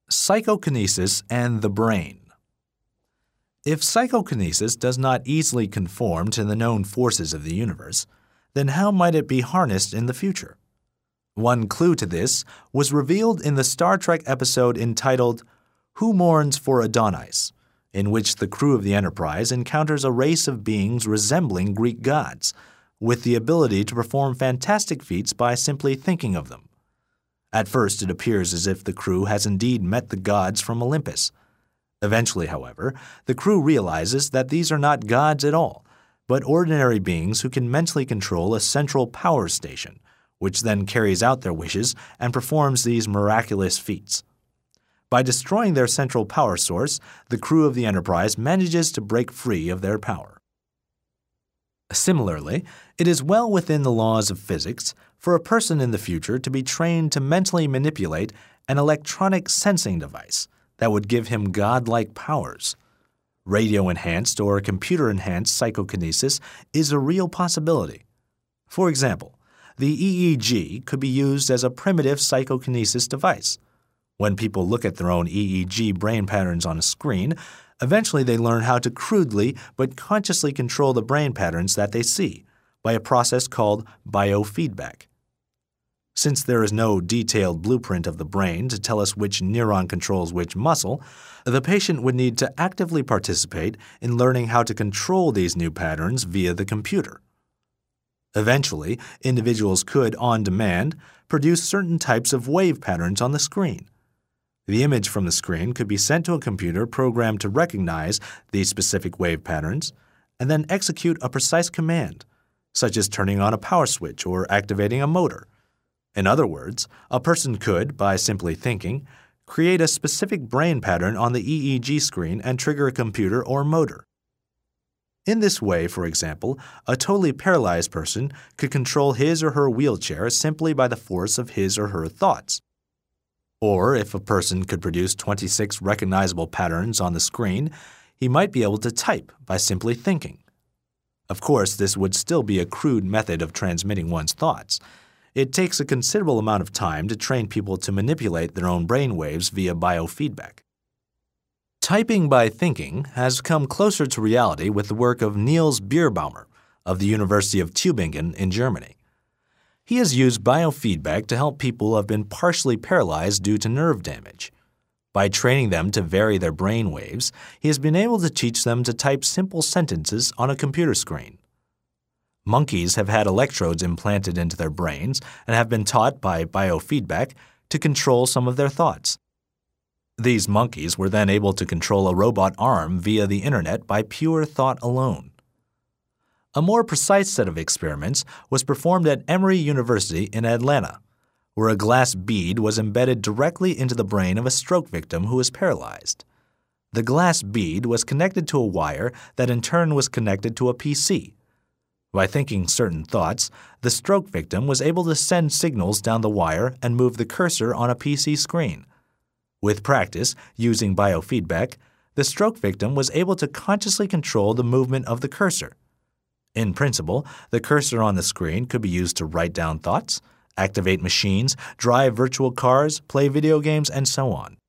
Psychokinesis and the brain. If psychokinesis does not easily conform to the known forces of the universe, then how might it be harnessed in the future? One clue to this was revealed in the Star Trek episode entitled Who Mourns for Adonis, in which the crew of the Enterprise encounters a race of beings resembling Greek gods, with the ability to perform fantastic feats by simply thinking of them. At first, it appears as if the crew has indeed met the gods from Olympus. Eventually, however, the crew realizes that these are not gods at all, but ordinary beings who can mentally control a central power station, which then carries out their wishes and performs these miraculous feats. By destroying their central power source, the crew of the Enterprise manages to break free of their power. Similarly, it is well within the laws of physics for a person in the future to be trained to mentally manipulate an electronic sensing device that would give him godlike powers. Radio-enhanced or computer-enhanced psychokinesis is a real possibility. For example, the EEG could be used as a primitive psychokinesis device. When people look at their own EEG brain patterns on a screen, eventually they learn how to crudely but consciously control the brain patterns that they see by a process called biofeedback. Since there is no detailed blueprint of the brain to tell us which neuron controls which muscle, the patient would need to actively participate in learning how to control these new patterns via the computer. Eventually, individuals could, on demand, produce certain types of wave patterns on the screen. The image from the screen could be sent to a computer programmed to recognize these specific wave patterns and then execute a precise command, such as turning on a power switch or activating a motor. In other words, a person could, by simply thinking, create a specific brain pattern on the EEG screen and trigger a computer or motor. In this way, for example, a totally paralyzed person could control his or her wheelchair simply by the force of his or her thoughts. Or if a person could produce 26 recognizable patterns on the screen, he might be able to type by simply thinking. Of course, this would still be a crude method of transmitting one's thoughts. It takes a considerable amount of time to train people to manipulate their own brain waves via biofeedback. Typing by thinking has come closer to reality with the work of Niels Bierbaumer of the University of Tübingen in Germany. He has used biofeedback to help people who have been partially paralyzed due to nerve damage. By training them to vary their brain waves, he has been able to teach them to type simple sentences on a computer screen. Monkeys have had electrodes implanted into their brains and have been taught by biofeedback to control some of their thoughts. These monkeys were then able to control a robot arm via the internet by pure thought alone. A more precise set of experiments was performed at Emory University in Atlanta, where a glass bead was embedded directly into the brain of a stroke victim who was paralyzed. The glass bead was connected to a wire that in turn was connected to a PC. By thinking certain thoughts, the stroke victim was able to send signals down the wire and move the cursor on a PC screen. With practice, using biofeedback, the stroke victim was able to consciously control the movement of the cursor. In principle, the cursor on the screen could be used to write down thoughts, activate machines, drive virtual cars, play video games, and so on.